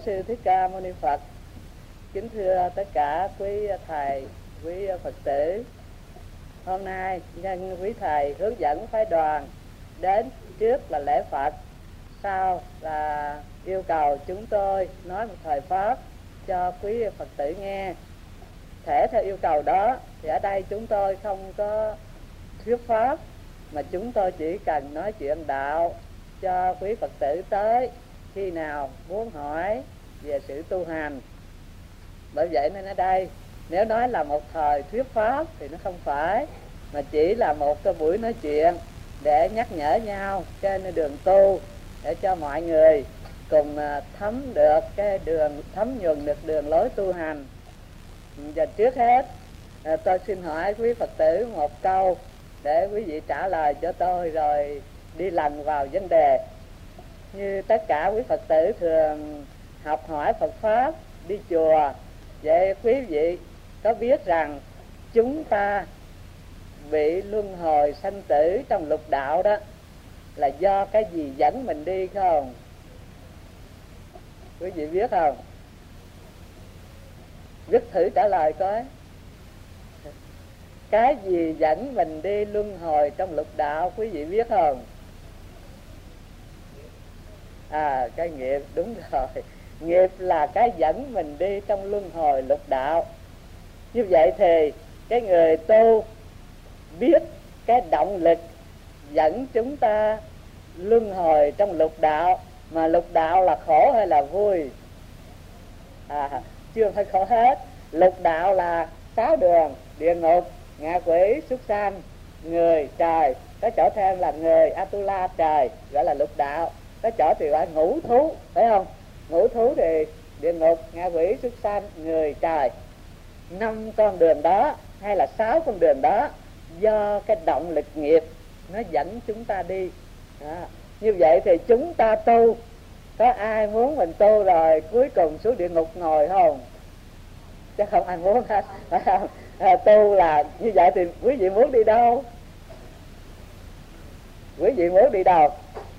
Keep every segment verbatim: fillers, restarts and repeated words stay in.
sư Thích Ca Mâu Ni Phật. Kính thưa tất cả quý thầy, quý Phật tử. Hôm nay nhân quý thầy hướng dẫn phái đoàn đến, trước là lễ Phật, sau là yêu cầu chúng tôi nói một thời pháp cho quý Phật tử nghe. Thể theo yêu cầu đó thì ở đây chúng tôi không có thuyết pháp, mà chúng tôi chỉ cần nói chuyện đạo cho quý Phật tử tới khi nào muốn hỏi về sự tu hành. Bởi vậy nên ở đây nếu nói là một thời thuyết pháp thì nó không phải, mà chỉ là một cái buổi nói chuyện để nhắc nhở nhau trên đường tu, để cho mọi người cùng thấm được cái đường, thấm nhuần được đường lối tu hành. Và trước hết tôi xin hỏi quý Phật tử một câu để quý vị trả lời cho tôi, rồi đi lần vào vấn đề. Như tất cả quý Phật tử thường học hỏi Phật pháp, đi chùa, vậy quý vị có biết rằng chúng ta bị luân hồi sanh tử trong lục đạo đó là do cái gì dẫn mình đi không? Quý vị biết không? Rất thử trả lời coi. Cái gì dẫn mình đi luân hồi trong lục đạo, quý vị biết không? À, cái nghiệp, đúng rồi. Nghiệp là cái dẫn mình đi trong luân hồi lục đạo. Như vậy thì cái người tu biết cái động lực dẫn chúng ta luân hồi trong lục đạo, mà lục đạo là khổ hay là vui? À, chưa phải khổ hết. Lục đạo là sáu đường: địa ngục, ngạ quỷ, súc sanh, người, trời. Có chỗ thêm là người, Atula, trời, gọi là lục đạo. Có chỗ thì gọi ngũ thú, phải không? Ngũ thú thì địa ngục, ngạ quỷ, súc sanh, người, trời. Năm con đường đó hay là sáu con đường đó do cái động lực nghiệp nó dẫn chúng ta đi đó. Như vậy thì chúng ta tu, có ai muốn mình tu rồi cuối cùng xuống địa ngục ngồi không? Chắc không ai muốn hết, phải không? À, tu là như vậy thì quý vị muốn đi đâu? Quý vị muốn đi đâu?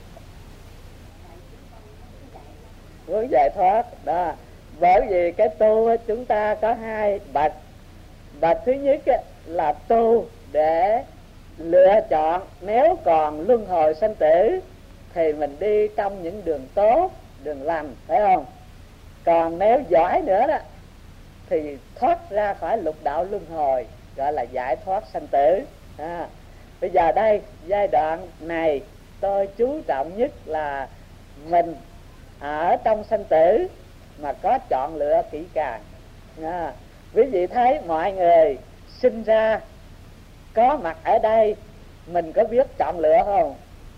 Muốn giải thoát đó. Bởi vì cái tu chúng ta có hai bậc. Bậc thứ nhất là tu để lựa chọn, nếu còn luân hồi sanh tử thì mình đi trong những đường tốt, đường lành, phải không? Còn nếu giỏi nữa đó thì thoát ra khỏi lục đạo luân hồi, gọi là giải thoát sanh tử. À, bây giờ đây giai đoạn này tôi chú trọng nhất là mình ở trong sanh tử mà có chọn lựa kỹ càng. À, quý vị thấy mọi người sinh ra có mặt ở đây, mình có biết chọn lựa không?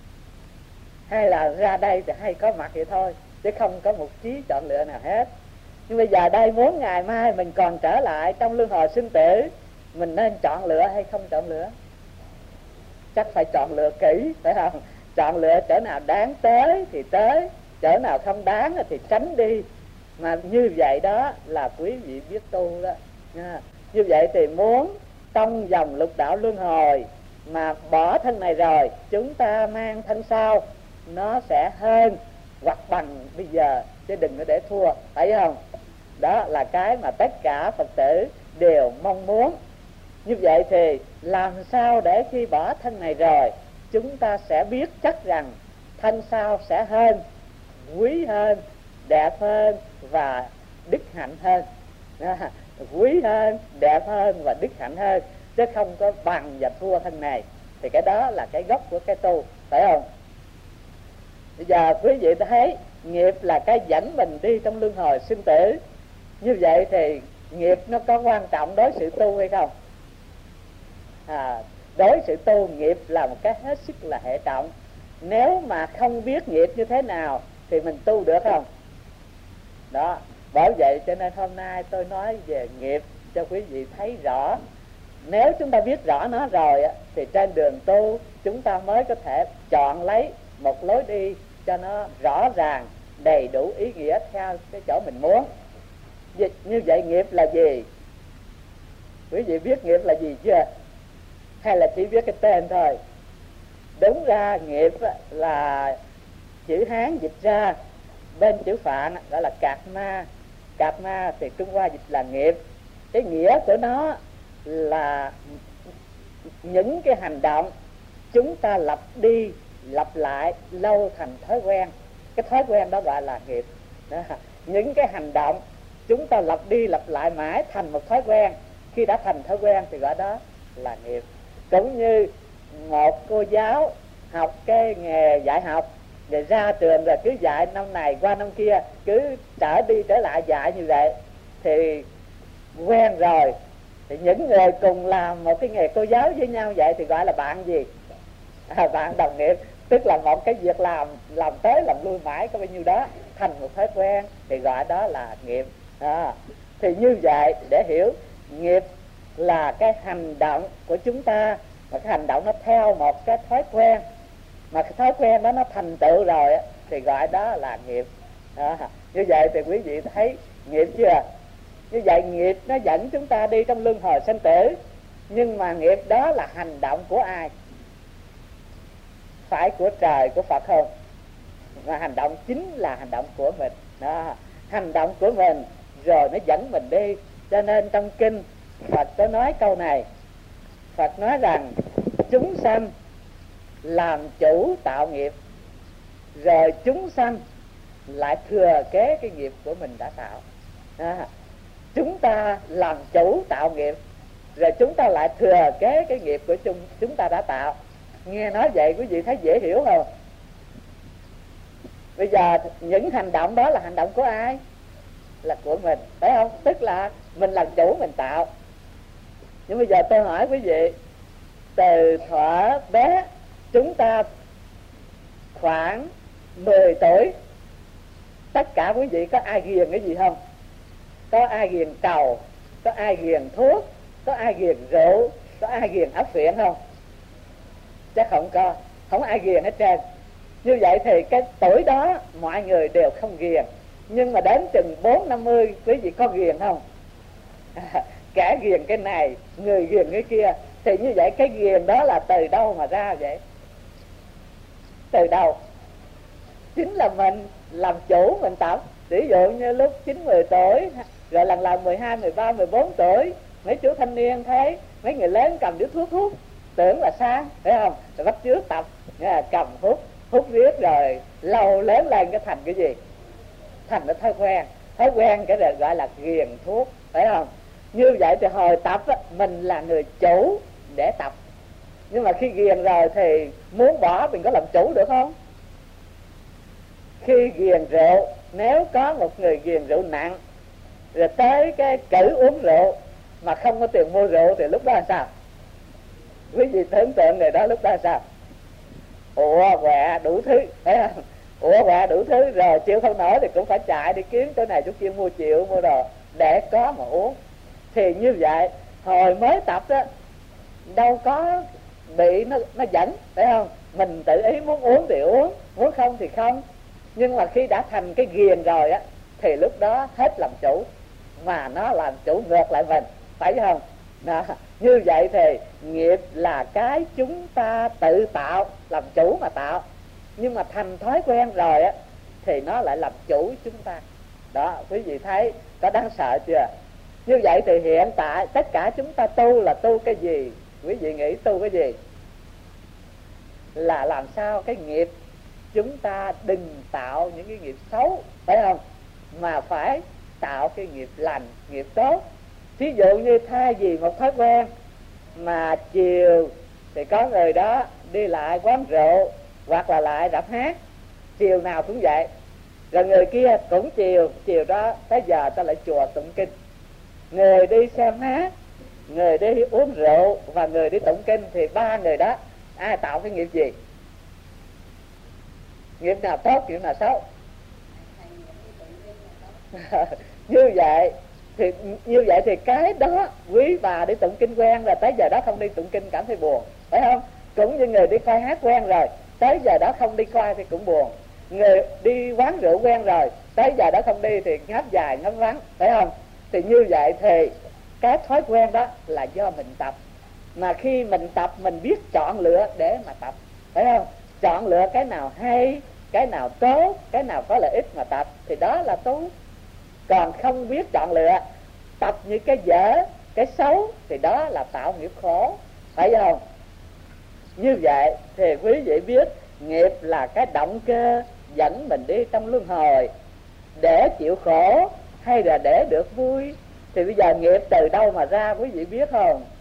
Hay là ra đây thì hay có mặt vậy thôi, chứ không có một trí chọn lựa nào hết. Nhưng bây giờ đây muốn ngày mai mình còn trở lại trong luân hồi sinh tử, mình nên chọn lựa hay không chọn lựa? Chắc phải chọn lựa kỹ, phải không? Chọn lựa chỗ nào đáng tới thì tới, chỗ nào không đáng thì tránh đi. Mà như vậy đó là quý vị biết tu đó. Như vậy thì muốn trong dòng lục đạo luân hồi mà bỏ thân này rồi, chúng ta mang thân sau, nó sẽ hơn hoặc bằng bây giờ, chứ đừng có để thua, phải không? Đó là cái mà tất cả Phật tử đều mong muốn. Như vậy thì làm sao để khi bỏ thân này rồi, chúng ta sẽ biết chắc rằng thân sau sẽ hơn, quý hơn, đẹp hơn và đức hạnh hơn. À, quý hơn, đẹp hơn và đức hạnh hơn, chứ không có bằng và thua thân này. Thì cái đó là cái gốc của cái tu, phải không? Bây giờ quý vị thấy nghiệp là cái dẫn mình đi trong luân hồi sinh tử. Như vậy thì nghiệp nó có quan trọng đối sự tu hay không? À, đối sự tu, nghiệp là một cái hết sức là hệ trọng. Nếu mà không biết nghiệp như thế nào thì mình tu được không? Đó, bởi vậy cho nên hôm nay tôi nói về nghiệp cho quý vị thấy rõ. Nếu chúng ta biết rõ nó rồi thì trên đường tu chúng ta mới có thể chọn lấy một lối đi cho nó rõ ràng, đầy đủ ý nghĩa theo cái chỗ mình muốn. Như vậy nghiệp là gì? Quý vị biết nghiệp là gì chưa? Hay là chỉ biết cái tên thôi? Đúng ra nghiệp là chữ Hán dịch ra bên chữ Phạn gọi là cạt ma. Cạt ma thì Trung Hoa dịch là nghiệp. Cái nghĩa của nó là những cái hành động chúng ta lặp đi lặp lại lâu thành thói quen. Cái thói quen đó gọi là nghiệp đó. Những cái hành động chúng ta lặp đi lặp lại mãi thành một thói quen, khi đã thành thói quen thì gọi đó là nghiệp. Cũng như một cô giáo học cái nghề dạy học, rồi ra trường rồi cứ dạy năm này qua năm kia, cứ trở đi trở lại dạy như vậy thì quen rồi. Thì những người cùng làm một cái nghề cô giáo với nhau vậy thì gọi là bạn gì? À, bạn đồng nghiệp. Tức là một cái việc làm làm tới làm lui mãi có bao nhiêu đó thành một thói quen thì gọi đó là nghiệp. À, thì như vậy để hiểu nghiệp là cái hành động của chúng ta, mà cái hành động nó theo một cái thói quen, mà cái thói quen đó nó thành tựu rồi thì gọi đó là nghiệp. À, như vậy thì quý vị thấy nghiệp chưa? Như vậy nghiệp nó dẫn chúng ta đi trong luân hồi sanh tử, nhưng mà nghiệp đó là hành động của ai? Phải của trời, của Phật không? Mà hành động chính là hành động của mình đó. Hành động của mình rồi nó dẫn mình đi. Cho nên trong kinh Phật có nói câu này. Phật nói rằng chúng sanh làm chủ tạo nghiệp, rồi chúng sanh lại thừa kế cái nghiệp của mình đã tạo. À, chúng ta làm chủ tạo nghiệp, rồi chúng ta lại thừa kế cái nghiệp của chúng, chúng ta đã tạo. Nghe nói vậy quý vị thấy dễ hiểu không? Bây giờ những hành động đó là hành động của ai? Là của mình, phải không? Tức là mình làm chủ mình tạo. Nhưng bây giờ tôi hỏi quý vị, từ thuở bé chúng ta khoảng mười tuổi, tất cả quý vị có ai ghiền cái gì không? Có ai ghiền trầu, có ai ghiền thuốc, có ai ghiền rượu, có ai ghiền áp phiện không? Chắc không có, không ai ghiền hết trơn. Như vậy thì cái tuổi đó mọi người đều không ghiền. Nhưng mà đến chừng bốn năm mươi quý vị có ghiền không? À, kẻ ghiền cái này, người ghiền cái kia. Thì như vậy cái ghiền đó là từ đâu mà ra vậy? Từ đâu? Chính là mình làm chủ mình tập. Ví dụ như lúc chín mười tuổi, rồi lần lần mười hai, mười ba, mười bốn tuổi, mấy chú thanh niên thấy mấy người lớn cầm điếu thuốc hút, tưởng là sang, phải không? Rồi bắt chước tập, cầm hút, hút riết rồi lâu lớn lên cái thành cái gì? Thành cái thói quen. Thói quen cái rồi gọi là ghiền thuốc, phải không? Như vậy thì hồi tập á, mình là người chủ để tập. Nhưng mà khi ghiền rồi thì muốn bỏ mình có làm chủ được không? Khi ghiền rượu, nếu có một người ghiền rượu nặng, rồi tới cái cử uống rượu mà không có tiền mua rượu thì lúc đó là sao? Quý vị tưởng tượng người đó lúc đó là sao? Ủa quẹ đủ thứ, thấy không? Ủa quẹ đủ thứ, rồi chịu không nổi thì cũng phải chạy đi kiếm chỗ này chỗ kia mua rượu mua đồ để có mà uống. Thì như vậy hồi mới tập đó đâu có bị nó nó dẫn, phải không? Mình tự ý muốn uống thì uống, muốn không thì không. Nhưng mà khi đã thành cái ghiền rồi á thì lúc đó hết làm chủ, mà nó làm chủ ngược lại mình, phải không? Đó. Như vậy thì nghiệp là cái chúng ta tự tạo, làm chủ mà tạo. Nhưng mà thành thói quen rồi á thì nó lại làm chủ chúng ta. Đó, quý vị thấy có đáng sợ chưa? Như vậy thì hiện tại tất cả chúng ta tu là tu cái gì? Quý vị nghĩ tu cái gì? Là làm sao cái nghiệp chúng ta đừng tạo những cái nghiệp xấu, phải không? Mà phải tạo cái nghiệp lành, nghiệp tốt. Thí dụ như thay vì một thói quen mà chiều thì có người đó đi lại quán rượu hoặc là lại rạp hát, chiều nào cũng vậy, rồi người kia cũng chiều, chiều đó tới giờ ta lại chùa tụng kinh. Người đi xem hát, người đi uống rượu và người đi tụng kinh, thì ba người đó ai tạo cái nghiệp gì? Nghiệp nào tốt, nghiệp nào xấu? Như vậy thì như vậy thì cái đó quý bà đi tụng kinh quen rồi, tới giờ đó không đi tụng kinh cảm thấy buồn, phải không? Cũng như người đi coi hát quen rồi, tới giờ đó không đi coi thì cũng buồn. Người đi quán rượu quen rồi, tới giờ đó không đi thì ngáp dài ngáp vắng, phải không? Thì như vậy thì cái thói quen đó là do mình tập. Mà khi mình tập mình biết chọn lựa để mà tập, phải không? Chọn lựa cái nào hay, cái nào tốt, cái nào có lợi ích mà tập thì đó là tốt. Còn không biết chọn lựa, tập như cái dở, cái xấu thì đó là tạo nghiệp khổ, phải không? Như vậy thì quý vị biết nghiệp là cái động cơ dẫn mình đi trong luân hồi để chịu khổ hay là để được vui. Thì bây giờ nghiệp từ đâu mà ra quý vị biết không?